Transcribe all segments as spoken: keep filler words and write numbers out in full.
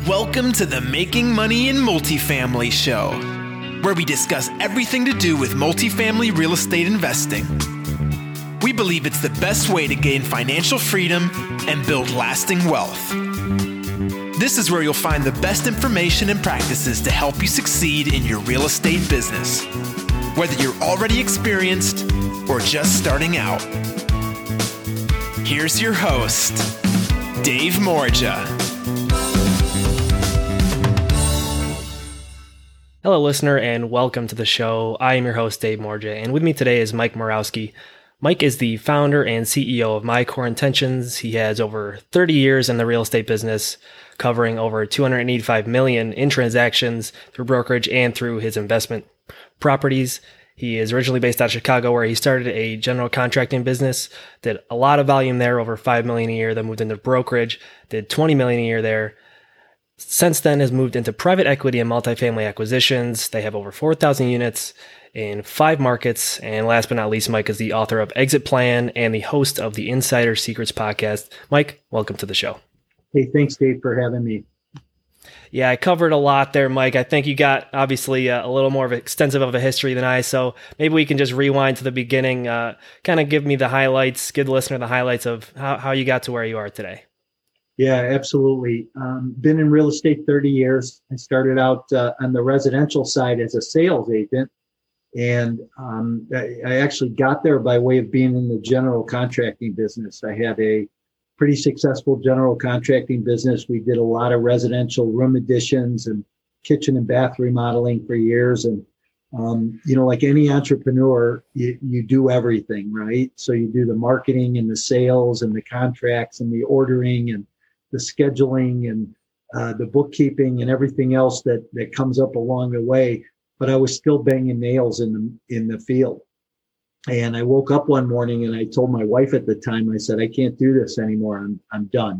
Welcome to the Making Money in Multifamily show, where we discuss everything to do with multifamily real estate investing. We believe it's the best way to gain financial freedom and build lasting wealth. This is where you'll find the best information and practices to help you succeed in your real estate business, whether you're already experienced or just starting out. Here's your host, Dave Morja. Hello, listener, and welcome to the show. I am your host, Dave Morja, and with me today is Mike Morawski. Mike is the founder and C E O of My Core Intentions. He has over thirty years in the real estate business, covering over two hundred eighty-five million dollars in transactions through brokerage and through his investment properties. He is originally based out of Chicago, where he started a general contracting business, did a lot of volume there, over five million dollars a year, then moved into brokerage, did twenty million dollars a year there. Since then has moved into private equity and multifamily acquisitions. They have over four thousand units in five markets. And last but not least, Mike is the author of Exit Plan and the host of the Insider Secrets podcast. Mike, welcome to the show. Hey, thanks, Dave, for having me. Yeah, I covered a lot there, Mike. I think you got obviously uh, a little more of extensive of a history than I, so maybe we can just rewind to the beginning, uh, kind of give me the highlights, give the listener the highlights of how, how you got to where you are today. Yeah, absolutely. Um, been in real estate thirty years. I started out uh, on the residential side as a sales agent, and um, I, I actually got there by way of being in the general contracting business. I had a pretty successful general contracting business. We did a lot of residential room additions and kitchen and bath remodeling for years. And, um, you know, like any entrepreneur, you, you do everything, right? So you do the marketing and the sales and the contracts and the ordering and the scheduling and uh, the bookkeeping and everything else that, that comes up along the way. But I was still banging nails in the, in the field. And I woke up one morning and I told my wife at the time, I said, I can't do this anymore. I'm, I'm done.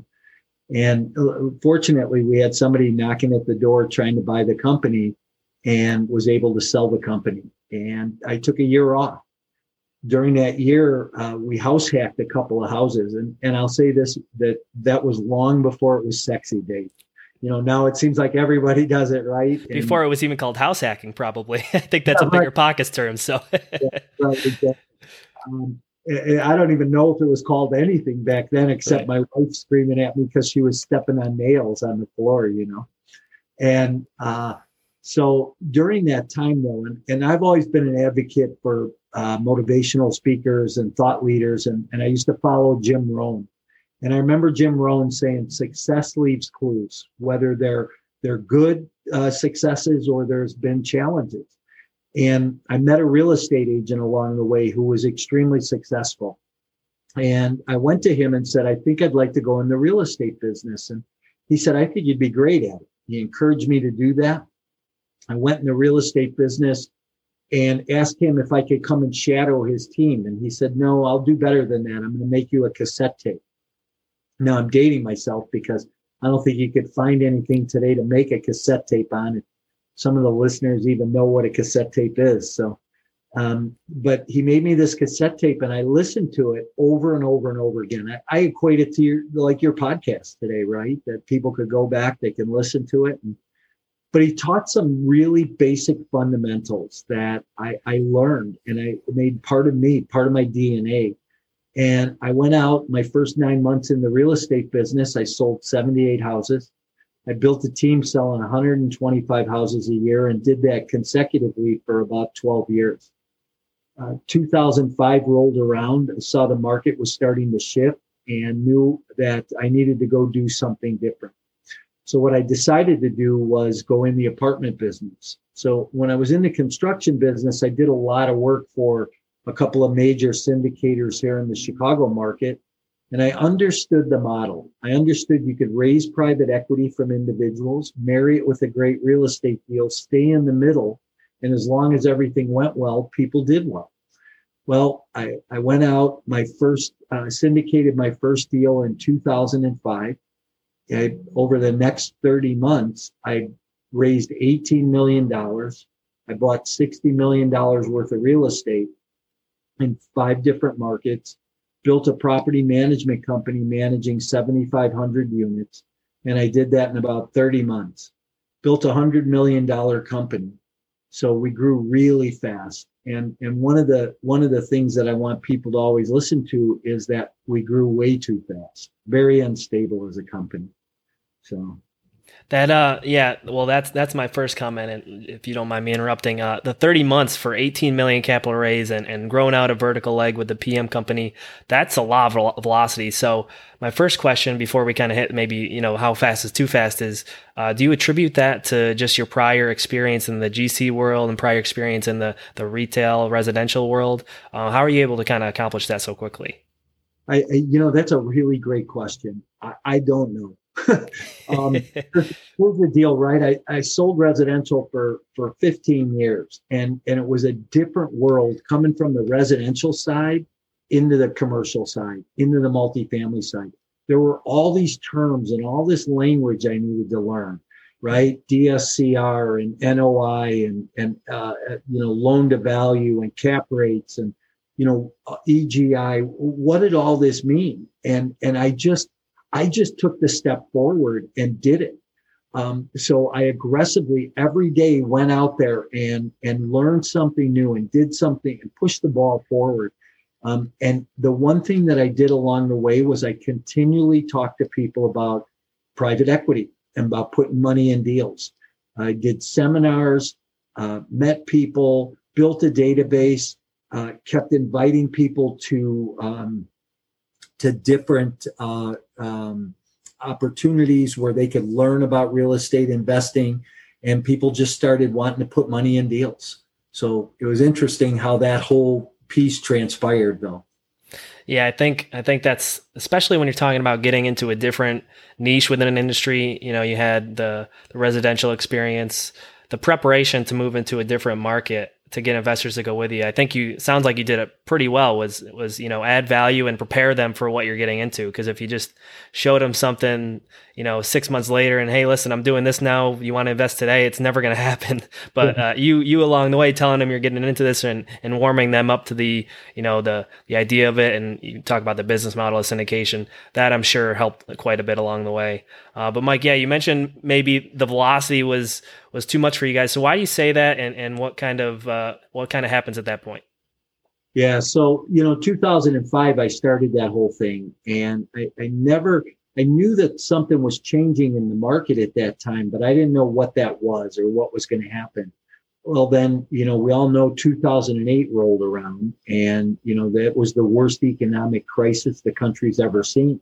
And fortunately, we had somebody knocking at the door trying to buy the company and was able to sell the company. And I took a year off. During that year, uh, we house hacked a couple of houses. And, and I'll say this, that that was long before it was sexy, Dave. You know, now it seems like everybody does it, right? And before it was even called house hacking, probably. I think that's yeah, a bigger right. pockets term. So, yeah, right, exactly. um, I don't even know if it was called anything back then, except right. my wife screaming at me because she was stepping on nails on the floor, you know. And uh, so during that time, though, and, and I've always been an advocate for uh, motivational speakers and thought leaders, and, and I used to follow Jim Rohn. And I remember Jim Rohn saying, success leaves clues, whether they're they're good uh, successes or there's been challenges. And I met a real estate agent along the way who was extremely successful. And I went to him and said, I think I'd like to go in the real estate business. And he said, I think you'd be great at it. He encouraged me to do that. I went in the real estate business and asked him if I could come and shadow his team. And he said, no, I'll do better than that. I'm going to make you a cassette tape. Now I'm dating myself because I don't think you could find anything today to make a cassette tape on it. Some of the listeners even know what a cassette tape is. So, um, but he made me this cassette tape and I listened to it over and over and over again. I, I equate it to your, like your podcast today, right? That people could go back, they can listen to it. And, but he taught some really basic fundamentals that I, I learned and I made part of me, part of my D N A. And I went out my first nine months in the real estate business. I sold seventy-eight houses. I built a team selling one hundred twenty-five houses a year and did that consecutively for about twelve years. Uh, two thousand five rolled around. I saw the market was starting to shift and knew that I needed to go do something different. So what I decided to do was go in the apartment business. So when I was in the construction business, I did a lot of work for a couple of major syndicators here in the Chicago market. And I understood the model. I understood you could raise private equity from individuals, marry it with a great real estate deal, stay in the middle. And as long as everything went well, people did well. Well, I, I went out, my first, uh, syndicated my first deal in two thousand five. I, over the next thirty months, I raised eighteen million dollars. I bought sixty million dollars worth of real estate in five different markets, built a property management company managing seventy-five hundred units, And I did that in about thirty months, built a hundred million dollar company. So we grew really fast. And, and one of the, one of the things that I want people to always listen to is that we grew way too fast, very unstable as a company. So. That, uh, yeah, well, that's, that's my first comment. And if you don't mind me interrupting, uh, the thirty months for eighteen million capital raise and, and growing out a vertical leg with the P M company, that's a lot of velocity. So my first question before we kind of hit maybe, you know, how fast is too fast is, uh, do you attribute that to just your prior experience in the G C world and prior experience in the, the retail residential world? Uh, how are you able to kind of accomplish that so quickly? I, I you know, that's a really great question. I, I don't know. um, here's the deal, right? I, I sold residential for, for fifteen years, and, and it was a different world coming from the residential side into the commercial side, into the multifamily side. There were all these terms and all this language I needed to learn, right? D S C R and N O I and, and, uh, you know, loan to value and cap rates and, you know, E G I. What did all this mean? And, and I just, I just took the step forward and did it. Um, so I aggressively every day went out there and, and learned something new and did something and pushed the ball forward. Um, and the one thing that I did along the way was I continually talked to people about private equity and about putting money in deals. I did seminars, uh, met people, built a database, uh, kept inviting people to, um, to different uh, um, opportunities where they could learn about real estate investing, and people just started wanting to put money in deals. So it was interesting how that whole piece transpired, though. Yeah, I think I think that's especially when you're talking about getting into a different niche within an industry. You know, you had the, the residential experience, the preparation to move into a different market to get investors to go with you. I think you sounds like you did it pretty well was, was, you know, add value and prepare them for what you're getting into. Cause if you just showed them something, you know, six months later and, hey, listen, I'm doing this now, you want to invest today, it's never going to happen. But, uh, you, you along the way telling them you're getting into this and, and warming them up to the, you know, the, the idea of it. And you talk about the business model of syndication that I'm sure helped quite a bit along the way. Uh, but Mike, yeah, you mentioned maybe the velocity was, was too much for you guys. So why do you say that? And, and what kind of, uh, what kind of happens at that point? Yeah. So, you know, two thousand five, I started that whole thing, and I, I never, I knew that something was changing in the market at that time, but I didn't know what that was or what was going to happen. Well, then, you know, we all know two thousand eight rolled around, and, you know, that was the worst economic crisis the country's ever seen.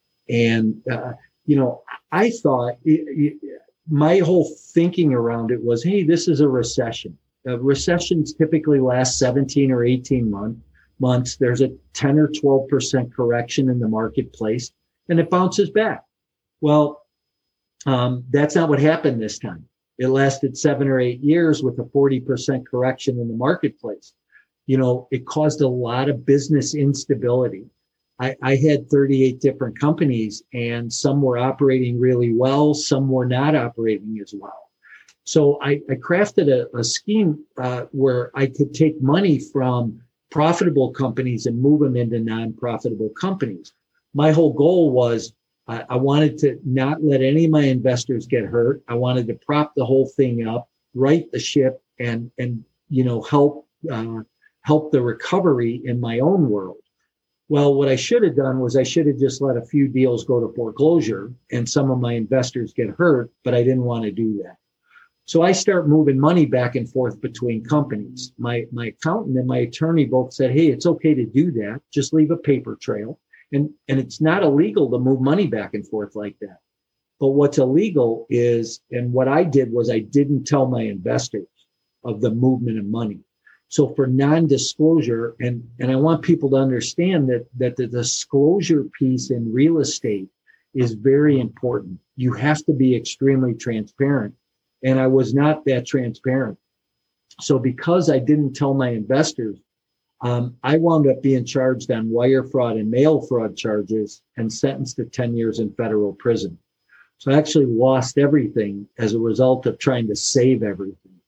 And, uh, you know, I thought it, it, my whole thinking around it was, hey, this is a recession. Uh, recessions typically last seventeen or eighteen month, months. There's a ten or twelve percent correction in the marketplace, and it bounces back. Well, um, that's not what happened this time. It lasted seven or eight years with a forty percent correction in the marketplace. You know, it caused a lot of business instability. I, I had thirty-eight different companies, and some were operating really well, some were not operating as well. So I, I crafted a, a scheme uh, where I could take money from profitable companies and move them into non-profitable companies. My whole goal was I, I wanted to not let any of my investors get hurt. I wanted to prop the whole thing up, right the ship, and and you know help uh, help the recovery in my own world. Well, what I should have done was I should have just let a few deals go to foreclosure and some of my investors get hurt, but I didn't want to do that. So I start moving money back and forth between companies. My my accountant and my attorney both said, hey, it's okay to do that. Just leave a paper trail. And, and it's not illegal to move money back and forth like that. But what's illegal is, and what I did was I didn't tell my investors of the movement of money. So for non-disclosure, and, and I want people to understand that, that the disclosure piece in real estate is very important. You have to be extremely transparent. And I was not that transparent. So because I didn't tell my investors, um, I wound up being charged on wire fraud and mail fraud charges and sentenced to ten years in federal prison. So I actually lost everything as a result of trying to save everything.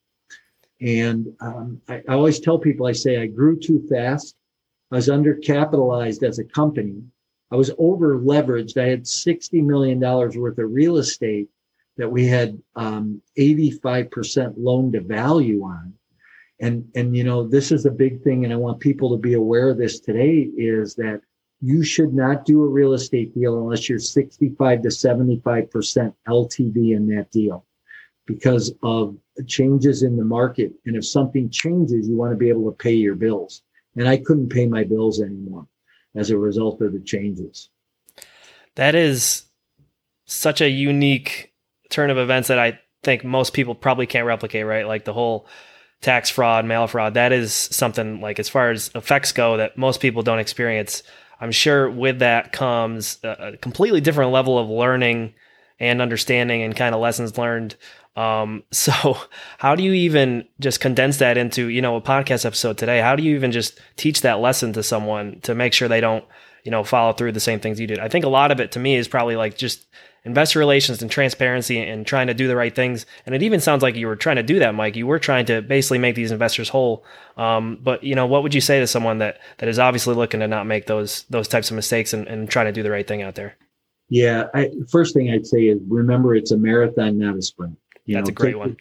And um, I, I always tell people, I say, I grew too fast. I was undercapitalized as a company. I was over leveraged. I had sixty million dollars worth of real estate that we had um, eighty-five percent loan to value on. And, and, you know, this is a big thing. And I want people to be aware of this today, is that you should not do a real estate deal unless you're sixty-five to seventy-five percent L T V in that deal, because of changes in the market. And if something changes, you want to be able to pay your bills. And I couldn't pay my bills anymore as a result of the changes. That is such a unique turn of events that I think most people probably can't replicate, right? Like the whole tax fraud, mail fraud, that is something, like, as far as effects go, that most people don't experience. I'm sure with that comes a completely different level of learning and understanding and kind of lessons learned. Um, so how do you even just condense that into, you know, a podcast episode today? How do you even just teach that lesson to someone to make sure they don't, you know, follow through the same things you did? I think a lot of it to me is probably like just investor relations and transparency and trying to do the right things. And it even sounds like you were trying to do that, Mike. You were trying to basically make these investors whole. Um, but, you know, what would you say to someone that, that is obviously looking to not make those, those types of mistakes and, and trying to do the right thing out there? Yeah. I, first thing I'd say is, remember, it's a marathon, not a sprint. You That's know, a great one.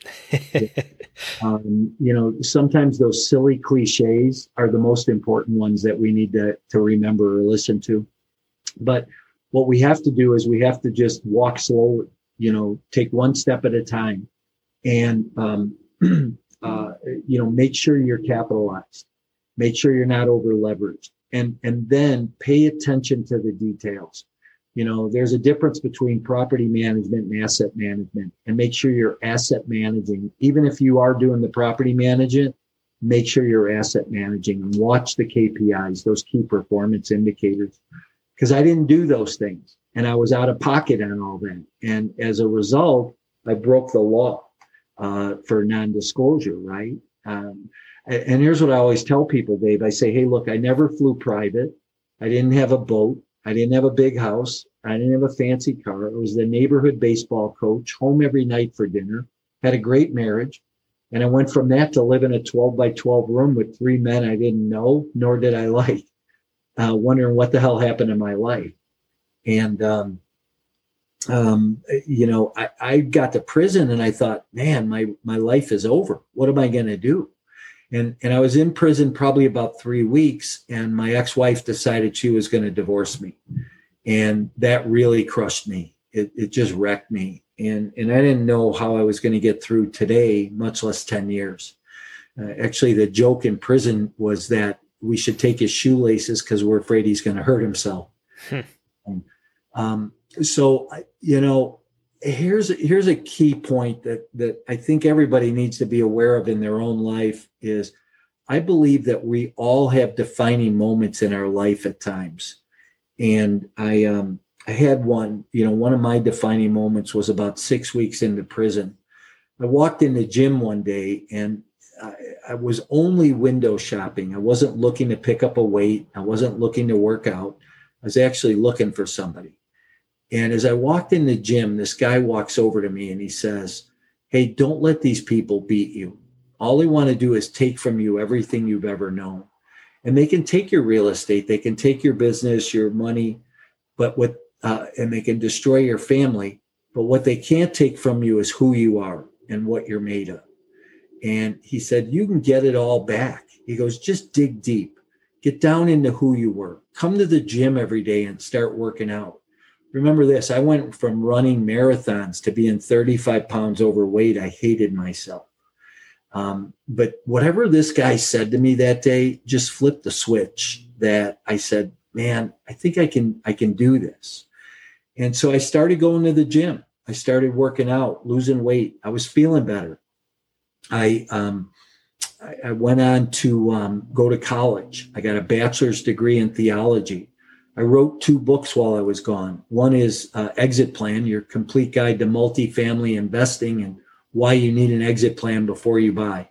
um, you know, sometimes those silly cliches are the most important ones that we need to, to remember or listen to. But what we have to do is we have to just walk slowly, you know, take one step at a time, and, um, uh, you know, make sure you're capitalized, make sure you're not over leveraged, and, and then pay attention to the details. You know, there's a difference between property management and asset management, and make sure you're asset managing. Even if you are doing the property management, make sure you're asset managing, and watch the K P Is, those key performance indicators. Because I didn't do those things, and I was out of pocket on all that. And as a result, I broke the law uh, for non-disclosure, right? Um, and, and here's what I always tell people, Dave. I say, hey, look, I never flew private. I didn't have a boat. I didn't have a big house. I didn't have a fancy car. I was the neighborhood baseball coach, home every night for dinner, had a great marriage. And I went from that to live in a twelve by twelve room with three men I didn't know, nor did I like. Uh, wondering what the hell happened in my life. And, um, um, you know, I, I got to prison and I thought, man, my, my life is over. What am I going to do? And, and I was in prison probably about three weeks and my ex-wife decided she was going to divorce me. And that really crushed me. It, it just wrecked me. And, and I didn't know how I was going to get through today, much less ten years. Uh, actually, the joke in prison was that we should take his shoelaces because we're afraid he's going to hurt himself. Hmm. Um, um, so, you know, here's, here's a key point that, that I think everybody needs to be aware of in their own life is, I believe that we all have defining moments in our life at times. And I, um, I had one, you know, one of my defining moments was about six weeks into prison. I walked in the gym one day and I, I was only window shopping. I wasn't looking to pick up a weight. I wasn't looking to work out. I was actually looking for somebody. And as I walked in the gym, this guy walks over to me and he says, hey, don't let these people beat you. All they want to do is take from you everything you've ever known. And they can take your real estate. They can take your business, your money, but what, uh, and they can destroy your family. But what they can't take from you is who you are and what you're made of. And he said, you can get it all back. He goes, just dig deep, get down into who you were, come to the gym every day and start working out. Remember this, I went from running marathons to being thirty-five pounds overweight. I hated myself. Um, but whatever this guy said to me that day just flipped the switch that I said, man, I think I can, I can do this. And so I started going to the gym. I started working out, losing weight. I was feeling better. I, um, I, I went on to um, go to college. I got a bachelor's degree in theology. I wrote two books while I was gone. One is uh, Exit Plan, Your Complete Guide to Multifamily Investing and Why You Need an Exit Plan Before You Buy.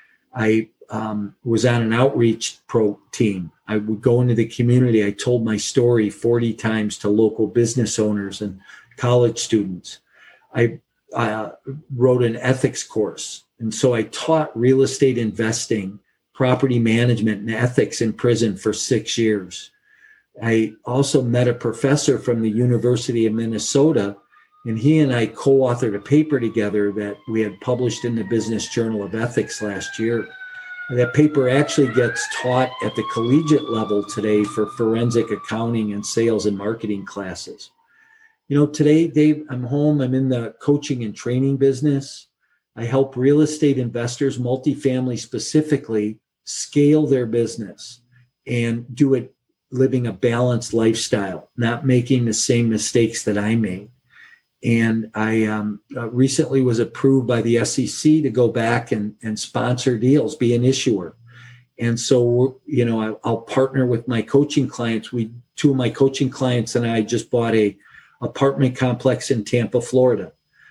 I um, was on an outreach pro team. I would go into the community. I told my story forty times to local business owners and college students. I uh, wrote an ethics course. And so I taught real estate investing, property management, and ethics in prison for six years. I also met a professor from the University of Minnesota, and he and I co-authored a paper together that we had published in the Business Journal of Ethics last year. That paper actually gets taught at the collegiate level today for forensic accounting and sales and marketing classes. You know, today, Dave, I'm home. I'm in the coaching and training business. I help real estate investors, multifamily specifically, scale their business and do it living a balanced lifestyle, not making the same mistakes that I made. And I um, uh, recently was approved by the S E C to go back and, and sponsor deals, be an issuer. And so, you know, I, I'll partner with my coaching clients. We, two of my coaching clients and I just bought a apartment complex in Tampa, Florida.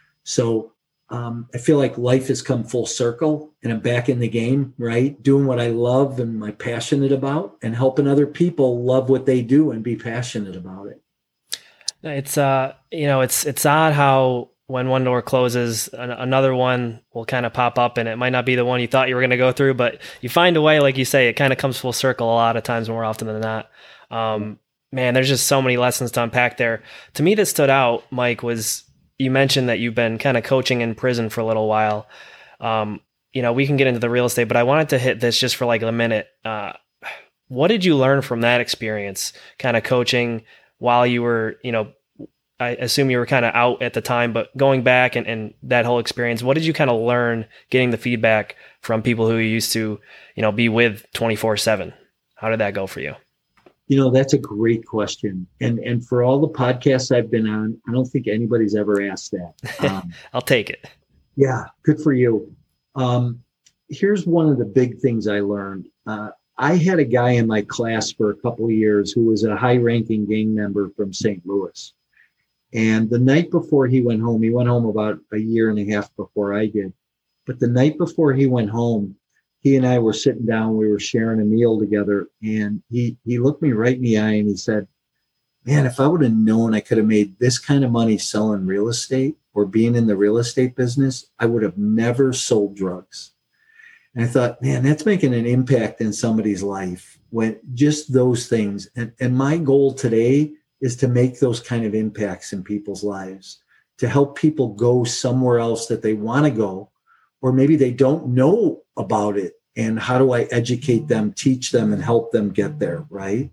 So um, I feel like life has come full circle and I'm back in the game, right? Doing what I love and I'm passionate about and helping other people love what they do and be passionate about it. It's, uh, you know, it's, it's odd how when one door closes, an- another one will kind of pop up, and it might not be the one you thought you were going to go through, but you find a way, like you say, it kind of comes full circle a lot of times, more often than not. Um, man, there's just so many lessons to unpack there. To me, that stood out, Mike, was you mentioned that you've been kind of coaching in prison for a little while. Um, you know, we can get into the real estate, but I wanted to hit this just for like a minute. Uh, what did you learn from that experience, kind of coaching while you were, you know, I assume you were kind of out at the time, but going back and, and that whole experience, what did you kind of learn getting the feedback from people who you used to, you know, be with twenty-four seven? How did that go for you? You know, that's a great question. And and for all the podcasts I've been on, I don't think anybody's ever asked that. Um, I'll take it. Yeah, good for you. Um, here's one of the big things I learned. Uh, I had a guy in my class for a couple of years who was a high-ranking gang member from Saint Louis. And the night before he went home, he went home about a year and a half before I did. But the night before he went home, he and I were sitting down, we were sharing a meal together, and he, he looked me right in the eye and he said, man, if I would have known I could have made this kind of money selling real estate or being in the real estate business, I would have never sold drugs. And I thought, man, that's making an impact in somebody's life when just those things. And, and my goal today is to make those kind of impacts in people's lives, to help people go somewhere else that they want to go, or maybe they don't know about it. And how do I educate them, teach them, and help them get there, right?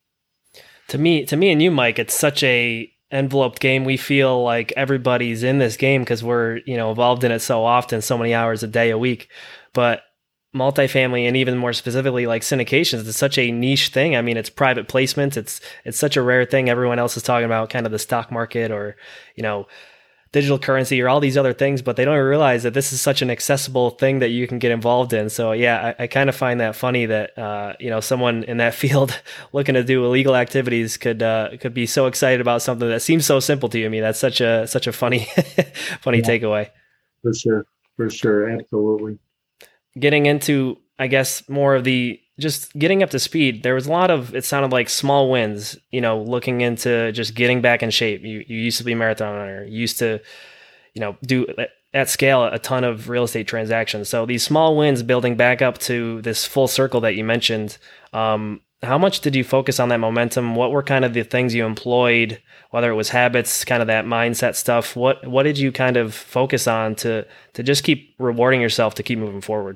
To me, to me and you, Mike, it's such a enveloped game. We feel like everybody's in this game because we're, you know, involved in it so often, so many hours a day, a week. But multifamily, and even more specifically like syndications, it's such a niche thing. I mean, it's private placements. It's it's such a rare thing. Everyone else is talking about kind of the stock market or, you know, digital currency or all these other things, but they don't realize that this is such an accessible thing that you can get involved in. So yeah, I, I kind of find that funny that, uh, you know, someone in that field looking to do illegal activities could, uh, could be so excited about something that seems so simple to you. I mean, that's such a, such a funny, funny yeah, takeaway. For sure. For sure. Absolutely. Getting into, I guess, more of the, just getting up to speed, there was a lot of, it sounded like small wins, you know, looking into just getting back in shape. You you used to be a marathon runner, you used to, you know, do at scale a ton of real estate transactions. So these small wins building back up to this full circle that you mentioned, um, how much did you focus on that momentum? What were kind of the things you employed, whether it was habits, kind of that mindset stuff? What what did you kind of focus on to to just keep rewarding yourself to keep moving forward?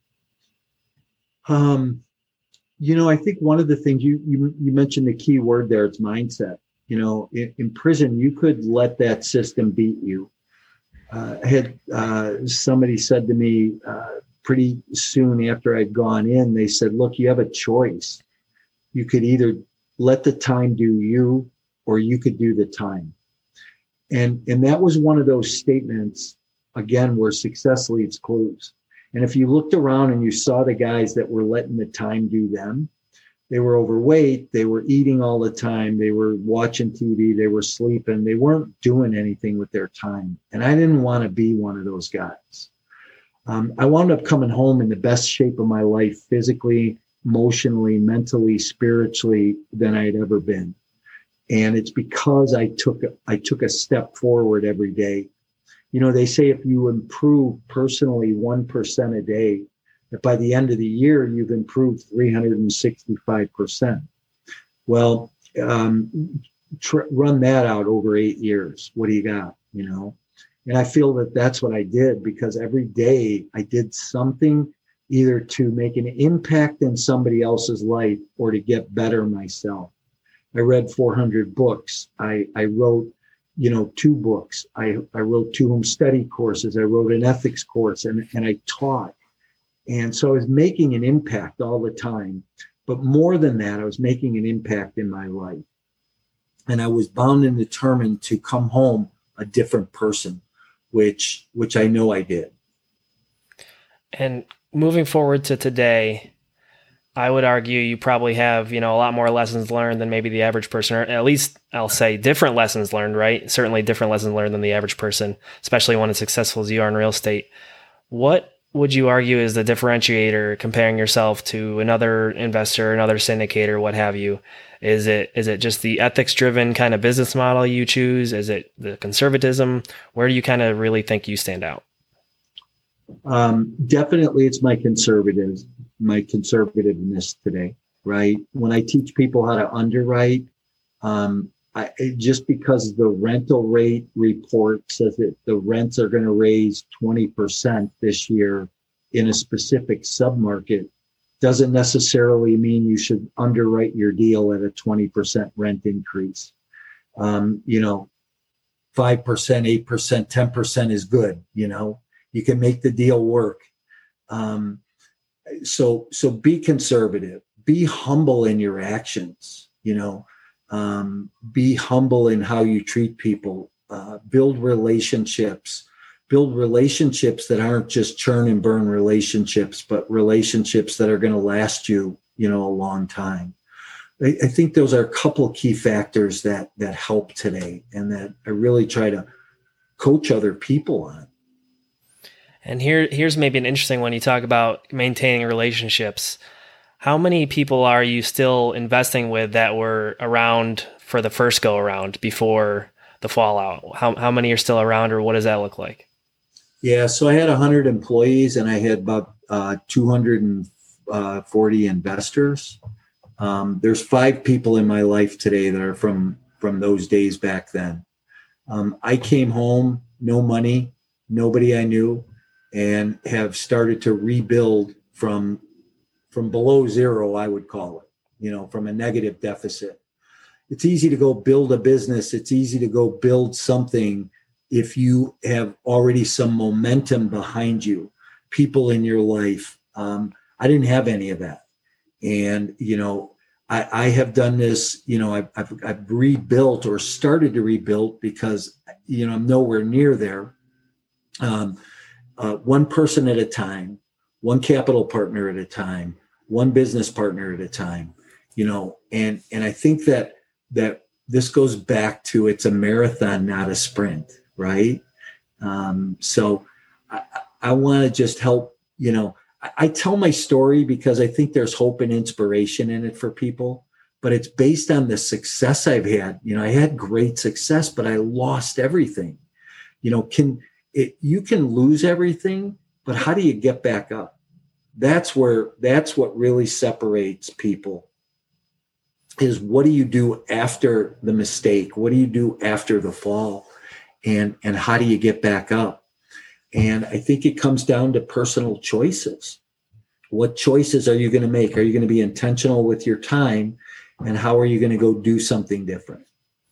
Um, you know, I think one of the things you you you mentioned the key word there, it's mindset. You know, in, in prison, you could let that system beat you. Uh, I had uh, somebody said to me uh, pretty soon after I'd gone in, they said, look, you have a choice. You could either let the time do you, or you could do the time. And, and that was one of those statements, again, where success leaves clues. And if you looked around and you saw the guys that were letting the time do them, they were overweight, they were eating all the time, they were watching T V, they were sleeping, they weren't doing anything with their time. And I didn't want to be one of those guys. Um, I wound up coming home in the best shape of my life, physically, emotionally, mentally, spiritually, than I'd ever been. And it's because I took I took a step forward every day. You know, they say if you improve personally one percent a day, that by the end of the year, you've improved three hundred sixty-five percent. Well, um, tr- run that out over eight years. What do you got? You know, and I feel that that's what I did, because every day I did something either to make an impact in somebody else's life or to get better myself. I read four hundred books. I, I wrote, you know, two books. I, I wrote two home study courses. I wrote an ethics course, and, and I taught. And so I was making an impact all the time. But more than that, I was making an impact in my life. And I was bound and determined to come home a different person, which which I know I did. And moving forward to today, I would argue you probably have, you know, a lot more lessons learned than maybe the average person, or at least I'll say different lessons learned, right? Certainly different lessons learned than the average person, especially one as successful as you are in real estate. What would you argue is the differentiator comparing yourself to another investor, another syndicator, what have you? Is it is it just the ethics-driven kind of business model you choose? Is it the conservatism? Where do you kind of really think you stand out? Um, definitely it's my conservatives, my conservativeness today, right? When I teach people how to underwrite, um, I, just because the rental rate report says that the rents are going to raise twenty percent this year in a specific submarket doesn't necessarily mean you should underwrite your deal at a twenty percent rent increase. Um, you know, five percent, eight percent, ten percent is good. You know, you can make the deal work. Um, so, so be conservative, be humble in your actions, you know, um, be humble in how you treat people, uh, build relationships, build relationships that aren't just churn and burn relationships, but relationships that are going to last you, you know, a long time. I, I think those are a couple of key factors that, that help today, and that I really try to coach other people on. And here, here's maybe an interesting one. You talk about maintaining relationships. How many people are you still investing with that were around for the first go around before the fallout? How how many are still around, or what does that look like? Yeah, so I had one hundred employees, and I had about uh, two hundred forty investors. Um, there's five people in my life today that are from from those days back then. Um, I came home, no money, nobody I knew, and have started to rebuild from from below zero, I would call it, you know, from a negative deficit. It's easy to go build a business. It's easy to go build something if you have already some momentum behind you, people in your life. Um, I didn't have any of that. And, you know, I, I have done this, you know, I've, I've, I've rebuilt or started to rebuild because, you know, I'm nowhere near there. Um, uh, one person at a time, one capital partner at a time, one business partner at a time, you know, and, and I think that, that this goes back to, it's a marathon, not a sprint, right? Um, so I, I want to just help, you know, I, I tell my story because I think there's hope and inspiration in it for people, but it's based on the success I've had. You know, I had great success, but I lost everything. You know, can it, you can lose everything, but how do you get back up? That's where, that's what really separates people, is what do you do after the mistake? What do you do after the fall? And, and how do you get back up? And I think it comes down to personal choices. What choices are you going to make? Are you going to be intentional with your time? And how are you going to go do something different?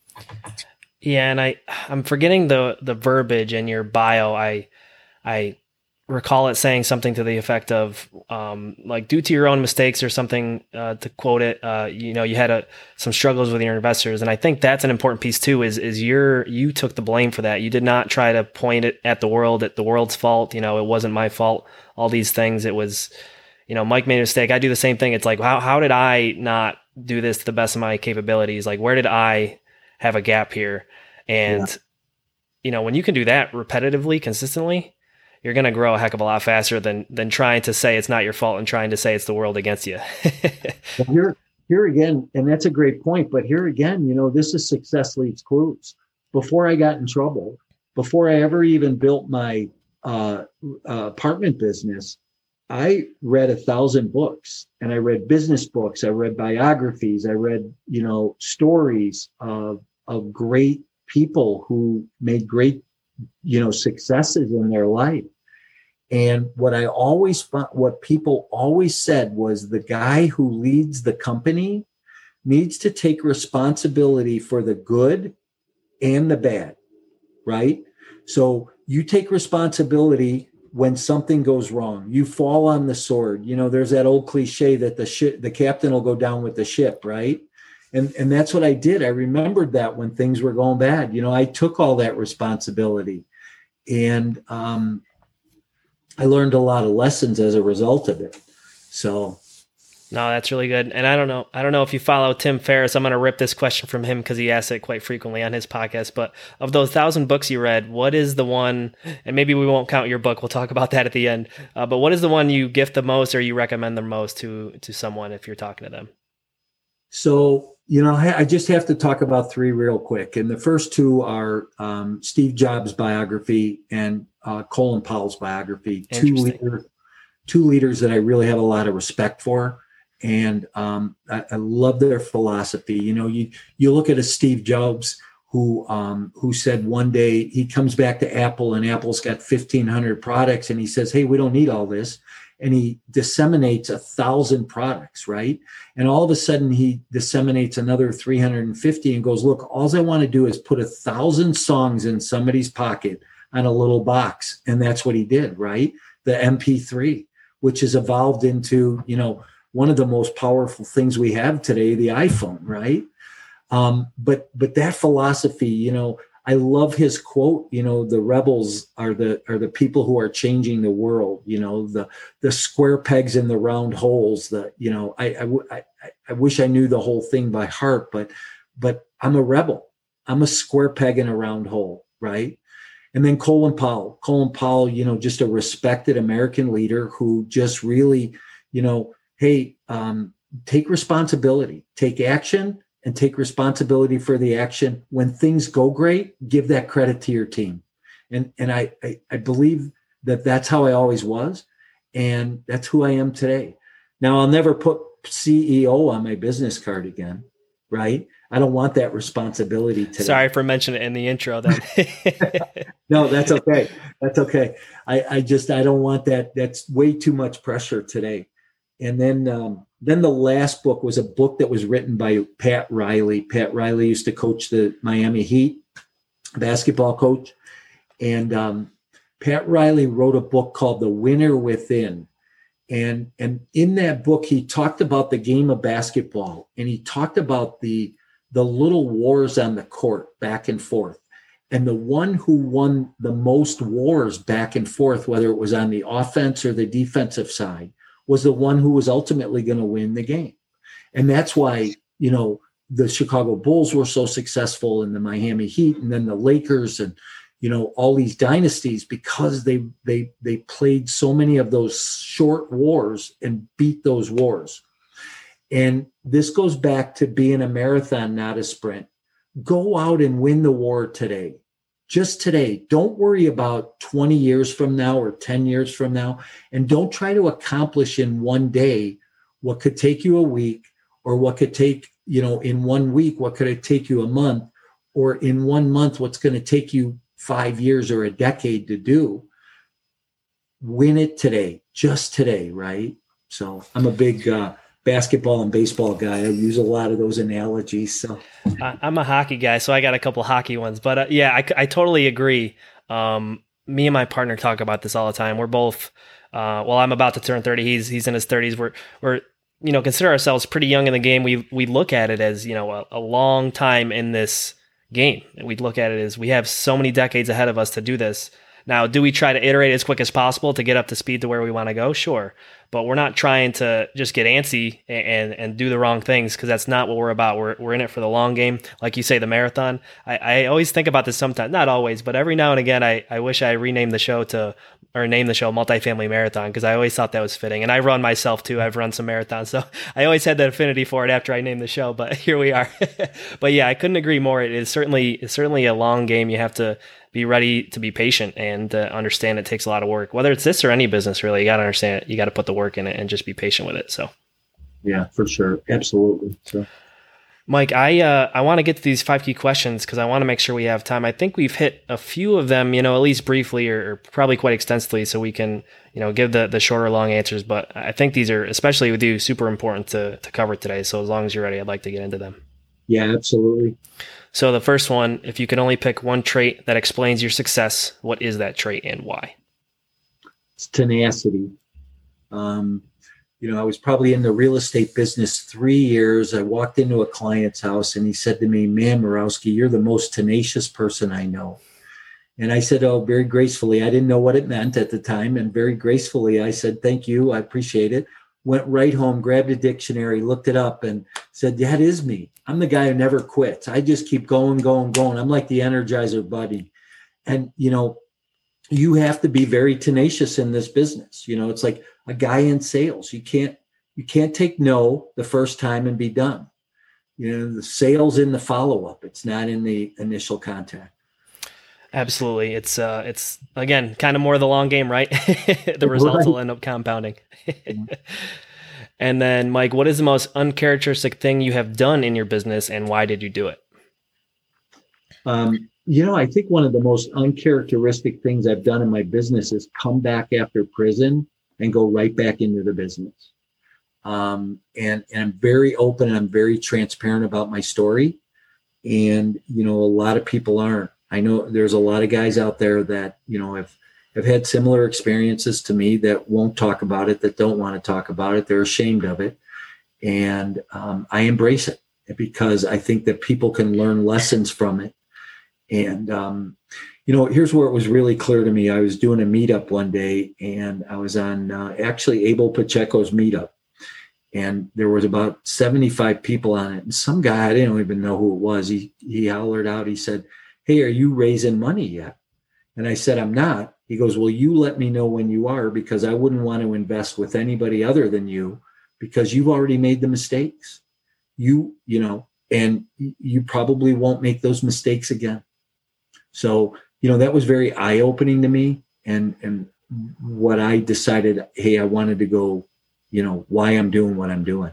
Yeah. And I, I'm forgetting the, the verbiage in your bio. I, I, recall it saying something to the effect of um, like, due to your own mistakes or something, uh, to quote it, uh, you know, you had a, some struggles with your investors. And I think that's an important piece too, is, is your, you took the blame for that. You did not try to point it at the world, at the world's fault. You know, it wasn't my fault, all these things. It was, you know, Mike made a mistake. I do the same thing. It's like, how, how did I not do this to the best of my capabilities? Like, where did I have a gap here? And, yeah. you know, when you can do that repetitively, consistently, you're going to grow a heck of a lot faster than than trying to say it's not your fault and trying to say it's the world against you. Well, here, here again, and that's a great point, but here again, you know, this is success leads clues. Before I got in trouble, before I ever even built my uh, uh, apartment business, I read a thousand books, and I read business books. I read biographies. I read, you know, stories of, of great people who made great, you know, successes in their life. And what I always found, what people always said was the guy who leads the company needs to take responsibility for the good and the bad, right? So you take responsibility when something goes wrong. You fall on the sword. You know, there's that old cliche that the ship, the captain will go down with the ship, right? And and that's what I did. I remembered that when things were going bad. You know, I took all that responsibility, and um, I learned a lot of lessons as a result of it. So. No, that's really good. And I don't know, I don't know if you follow Tim Ferriss. I'm going to rip this question from him because he asks it quite frequently on his podcast. But of those thousand books you read, what is the one, and maybe we won't count your book, we'll talk about that at the end. Uh, but what is the one you gift the most or you recommend the most to, to someone if you're talking to them? So, you know, I just have to talk about three real quick. And the first two are um, Steve Jobs' biography and uh, Colin Powell's biography. Two leaders, two leaders that I really have a lot of respect for. And um, I, I love their philosophy. You know, you you look at a Steve Jobs who um, who said one day he comes back to Apple and Apple's got fifteen hundred products, and he says, "Hey, we don't need all this," and he disseminates a thousand products, right? And all of a sudden he disseminates another three hundred fifty and goes, "Look, all I want to do is put a thousand songs in somebody's pocket on a little box," and that's what he did, right? The M P three, which has evolved into, you know, one of the most powerful things we have today, the iPhone, right? Um, but but that philosophy, you know, I love his quote. You know, the rebels are the are the people who are changing the world. You know, the the square pegs in the round holes. The you know, I I, I I wish I knew the whole thing by heart, but but I'm a rebel. I'm a square peg in a round hole, right? And then Colin Powell, Colin Powell, you know, just a respected American leader who just really, you know. Hey, um, take responsibility, take action, and take responsibility for the action. When things go great, give that credit to your team. And and I, I, I believe that that's how I always was. And that's who I am today. Now, I'll never put C E O on my business card again, right? I don't want that responsibility today. Sorry for mentioning it in the intro then. No, that's okay. That's okay. I, I just, I don't want that. That's way too much pressure today. And then um, then the last book was a book that was written by Pat Riley. Pat Riley used to coach the Miami Heat, basketball coach. And um, Pat Riley wrote a book called The Winner Within. And, and in that book, he talked about the game of basketball. And he talked about the, the little wars on the court back and forth. And the one who won the most wars back and forth, whether it was on the offense or the defensive side, was the one who was ultimately going to win the game. And that's why, you know, the Chicago Bulls were so successful and the Miami Heat and then the Lakers and, you know, all these dynasties, because they they they played so many of those short wars and beat those wars. And this goes back to being a marathon, not a sprint. Go out and win the war today. Just today. Don't worry about twenty years from now or ten years from now. And don't try to accomplish in one day what could take you a week, or what could take, you know, in one week, what could it take you a month, or in one month, what's going to take you five years or a decade to do. Win it today, just today, right? So I'm a big uh, basketball and baseball guy. I use a lot of those analogies. So I'm a hockey guy, so I got a couple hockey ones. But uh, yeah, I, I totally agree. Um, me and my partner talk about this all the time. We're both, uh, well, I'm about to turn thirty. He's he's in his thirties. We're we're you know consider ourselves pretty young in the game. We we look at it as, you know, a, a long time in this game. We look at it as we have so many decades ahead of us to do this. Now, do we try to iterate as quick as possible to get up to speed to where we want to go? Sure. But we're not trying to just get antsy and, and, and do the wrong things, because that's not what we're about. We're we're in it for the long game. Like you say, the marathon. I, I always think about this sometimes, not always, but every now and again, I, I wish I renamed the show to, or name the show Multifamily Marathon, because I always thought that was fitting. And I run myself too. I've run some marathons. So I always had that affinity for it after I named the show, but here we are. But yeah, I couldn't agree more. It is certainly, it's certainly a long game. You have to be ready to be patient and uh, understand it takes a lot of work. Whether it's this or any business, really, you got to understand it. You got to put the work in it and just be patient with it. So, yeah, for sure. Absolutely. So. Mike, I uh, I want to get to these five key questions because I want to make sure we have time. I think we've hit a few of them, you know, at least briefly or, or probably quite extensively, so we can, you know, give the the short or long answers. But I think these are, especially with you, super important to to cover today. So as long as you're ready, I'd like to get into them. Yeah, absolutely. So the first one, if you could only pick one trait that explains your success, what is that trait and why? It's tenacity. Um, You know, I was probably in the real estate business three years. I walked into a client's house and he said to me, "Man, Morawski, you're the most tenacious person I know." And I said, "Oh," very gracefully. I didn't know what it meant at the time. And very gracefully, I said, "Thank you. I appreciate it." Went right home, grabbed a dictionary, looked it up and said, "That is me. I'm the guy who never quits. I just keep going, going, going. I'm like the Energizer Bunny." And, you know, you have to be very tenacious in this business. You know, it's like a guy in sales. You can't, you can't take no the first time and be done. You know, the sales in the follow-up. It's not in the initial contact. Absolutely. It's, uh, it's again, kind of more the long game, right? The results Right. will end up compounding. And then Mike, what is the most uncharacteristic thing you have done in your business and why did you do it? Um, you know, I think one of the most uncharacteristic things I've done in my business is come back after prison and go right back into the business. Um, and, and I'm very open and I'm very transparent about my story. And, you know, a lot of people aren't. I know there's a lot of guys out there that, you know, have, have had similar experiences to me that won't talk about it, that don't want to talk about it. They're ashamed of it. And um, I embrace it because I think that people can learn lessons from it. And, um, you know, here's where it was really clear to me. I was doing a meetup one day and I was on uh, actually Abel Pacheco's meetup. And there was about seventy-five people on it. And some guy, I didn't even know who it was. He, he hollered out, he said, "Hey, are you raising money yet?" And I said, "I'm not." He goes, "Well, you let me know when you are, because I wouldn't want to invest with anybody other than you because you've already made the mistakes. You, you know, and you probably won't make those mistakes again." So, you know, that was very eye-opening to me. And, and what I decided, hey, I wanted to go, you know, why I'm doing what I'm doing.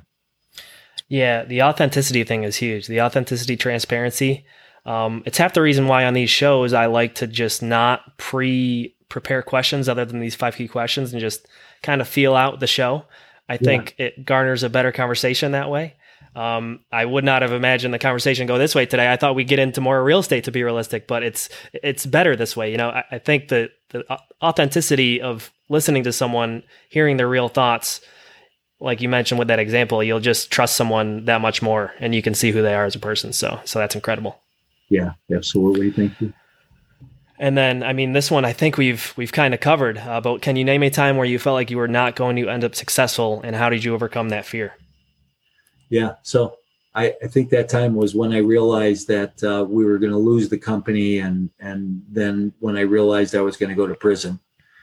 Yeah, the authenticity thing is huge. The authenticity, transparency. Um, it's half the reason why on these shows I like to just not pre-prepare questions other than these five key questions and just kind of feel out the show. I think yeah. It garners a better conversation that way. Um, I would not have imagined the conversation go this way today. I thought we'd get into more real estate to be realistic, but it's it's better this way. You know, I, I think the the authenticity of listening to someone, hearing their real thoughts, like you mentioned with that example, you'll just trust someone that much more, and you can see who they are as a person. So, so that's incredible. Yeah, absolutely. Thank you. And then, I mean, this one I think we've we've kind of covered. Uh, but can you name a time where you felt like you were not going to end up successful, and how did you overcome that fear? Yeah. So I, I think that time was when I realized that uh, we were going to lose the company. And, and then when I realized I was going to go to prison.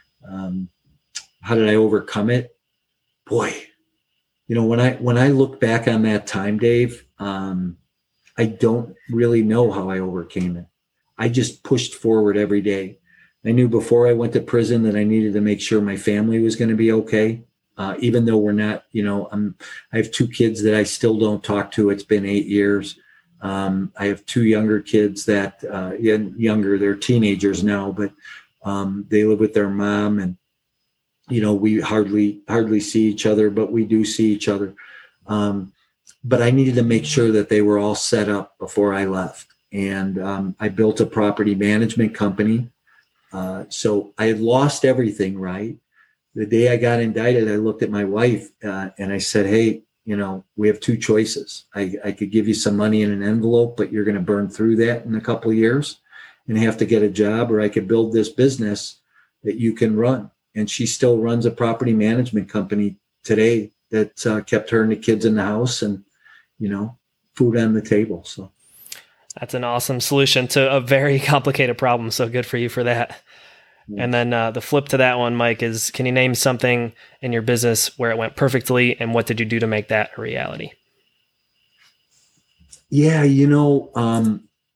Um, how did I overcome it? Boy, you know, when I, when I look back on that time, Dave, um, I don't really know how I overcame it. I just pushed forward every day. I knew before I went to prison that I needed to make sure my family was going to be okay. Uh, even though we're not, you know, I'm, I have two kids that I still don't talk to. It's been eight years. Um, I have two younger kids that, uh, younger, they're teenagers now, but um, they live with their mom, and, you know, we hardly, hardly see each other, but we do see each other. Um, but I needed to make sure that they were all set up before I left. And um, I built a property management company. Uh, so I had lost everything, right? The day I got indicted, I looked at my wife uh, and I said, "Hey, you know, we have two choices. I, I could give you some money in an envelope, but you're going to burn through that in a couple of years and have to get a job, or I could build this business that you can run." And she still runs a property management company today that uh, kept her and the kids in the house and, you know, food on the table. So that's an awesome solution to a very complicated problem. So good for you for that. And then uh, the flip to that one, Mike, is can you name something in your business where it went perfectly, and what did you do to make that a reality? Yeah, you know, um,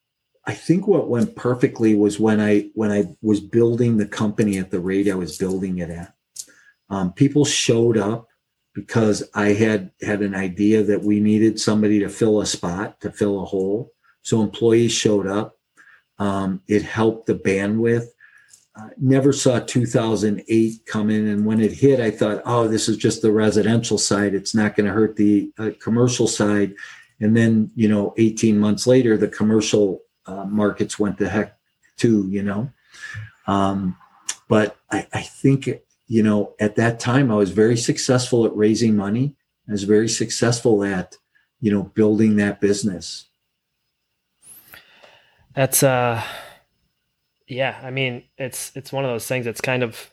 I think what went perfectly was when I when I was building the company at the rate I was building it at. Um, people showed up because I had had an idea that we needed somebody to fill a spot, to fill a hole. So employees showed up. Um, it helped the bandwidth. Uh, never saw two thousand eight come in. And when it hit, I thought, oh, this is just the residential side. It's not going to hurt the uh, commercial side. And then, you know, eighteen months later, the commercial uh, markets went to heck too, you know. Um, but I, I think, you know, at that time, I was very successful at raising money. I was very successful at, you know, building that business. That's, uh, yeah, I mean, it's, it's one of those things that's kind of,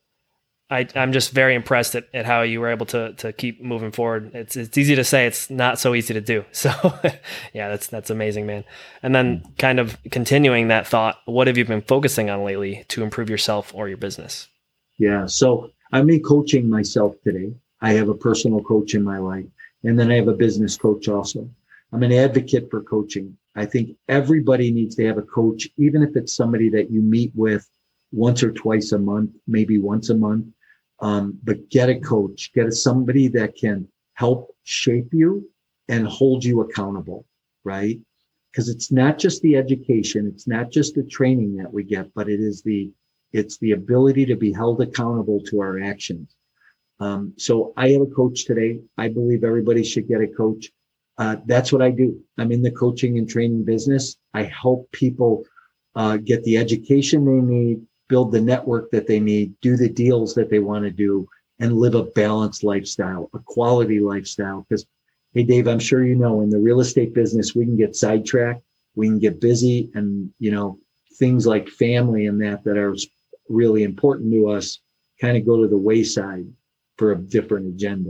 I, I'm just very impressed at, at how you were able to, to keep moving forward. It's, it's easy to say, it's not so easy to do. So yeah, that's, that's amazing, man. And then kind of continuing that thought, what have you been focusing on lately to improve yourself or your business? Yeah. So I'm in coaching myself today. I have a personal coach in my life, and then I have a business coach also. I'm an advocate for coaching. I think everybody needs to have a coach, even if it's somebody that you meet with once or twice a month, maybe once a month. Um, but get a coach, get a, somebody that can help shape you and hold you accountable, right? Because it's not just the education, it's not just the training that we get, but it is the it's the ability to be held accountable to our actions. Um, so I have a coach today. I believe everybody should get a coach. Uh, that's what I do. I'm in the coaching and training business. I help people uh, get the education they need, build the network that they need, do the deals that they want to do, and live a balanced lifestyle, a quality lifestyle. Because, hey, Dave, I'm sure you know, in the real estate business, we can get sidetracked, we can get busy, and, you know, things like family and that that are really important to us kind of go to the wayside for a different agenda.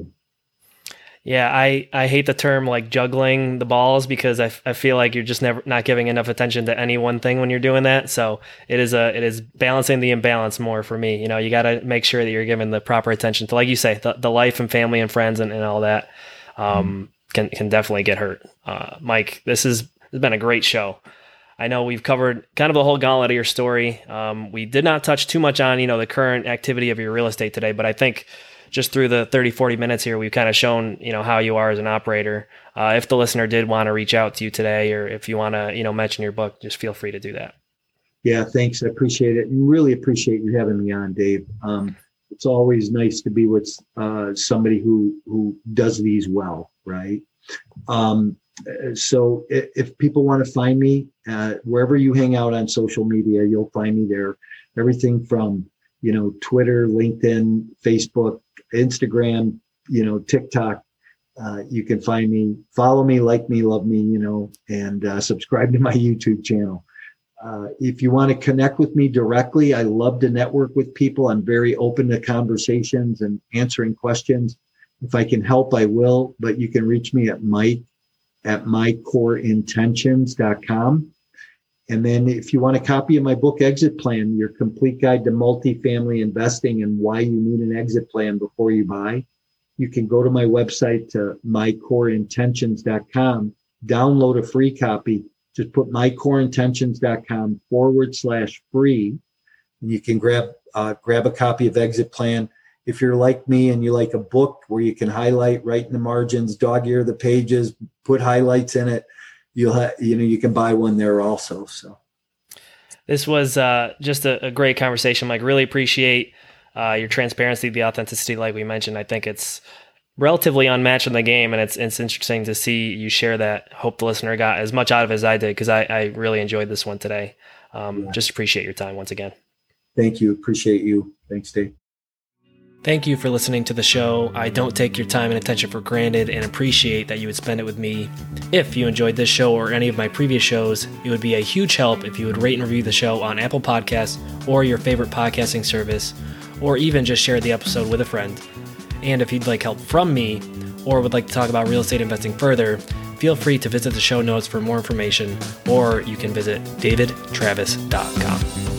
Yeah, I, I hate the term like juggling the balls, because I, I feel like you're just never not giving enough attention to any one thing when you're doing that. So it is a it is balancing the imbalance more for me. You know, you got to make sure that you're giving the proper attention to, like you say, the, the life and family and friends and, and all that um, can can definitely get hurt. Uh, Mike, this has, this has been a great show. I know we've covered kind of the whole gauntlet of your story. Um, we did not touch too much on, you know, the current activity of your real estate today, but I think just through the thirty, forty minutes here, we've kind of shown, you know, how you are as an operator. Uh, if the listener did want to reach out to you today, or if you want to, you know, mention your book, just feel free to do that. Yeah, thanks. I appreciate it. And really appreciate you having me on, Dave. Um, it's always nice to be with uh, somebody who, who does these well, right? Um, so if, if people want to find me, uh, wherever you hang out on social media, you'll find me there. Everything from, you know, Twitter, LinkedIn, Facebook, Instagram, you know, TikTok. Uh, you can find me, follow me, like me, love me, you know, and uh, subscribe to my YouTube channel. Uh, if you want to connect with me directly, I love to network with people. I'm very open to conversations and answering questions. If I can help, I will, but you can reach me at Mike at my core intentions dot com. And then if you want a copy of my book, Exit Plan, your complete guide to multifamily investing and why you need an exit plan before you buy, you can go to my website to my core intentions dot com, download a free copy. Just put my core intentions dot com forward slash free, and you can grab uh, grab a copy of Exit Plan. If you're like me and you like a book where you can highlight, write in the margins, dog ear the pages, put highlights in it, you'll have, you know, you can buy one there also. So this was uh, just a, a great conversation, Mike. Really appreciate uh, your transparency, the authenticity, like we mentioned. I think it's relatively unmatched in the game, and it's it's interesting to see you share that. Hope the listener got as much out of it as I did, because I, I really enjoyed this one today. Um, yeah. Just appreciate your time once again. Thank you. Appreciate you. Thanks, Dave. Thank you for listening to the show. I don't take your time and attention for granted, and appreciate that you would spend it with me. If you enjoyed this show or any of my previous shows, it would be a huge help if you would rate and review the show on Apple Podcasts or your favorite podcasting service, or even just share the episode with a friend. And if you'd like help from me, or would like to talk about real estate investing further, feel free to visit the show notes for more information, or you can visit david travis dot com.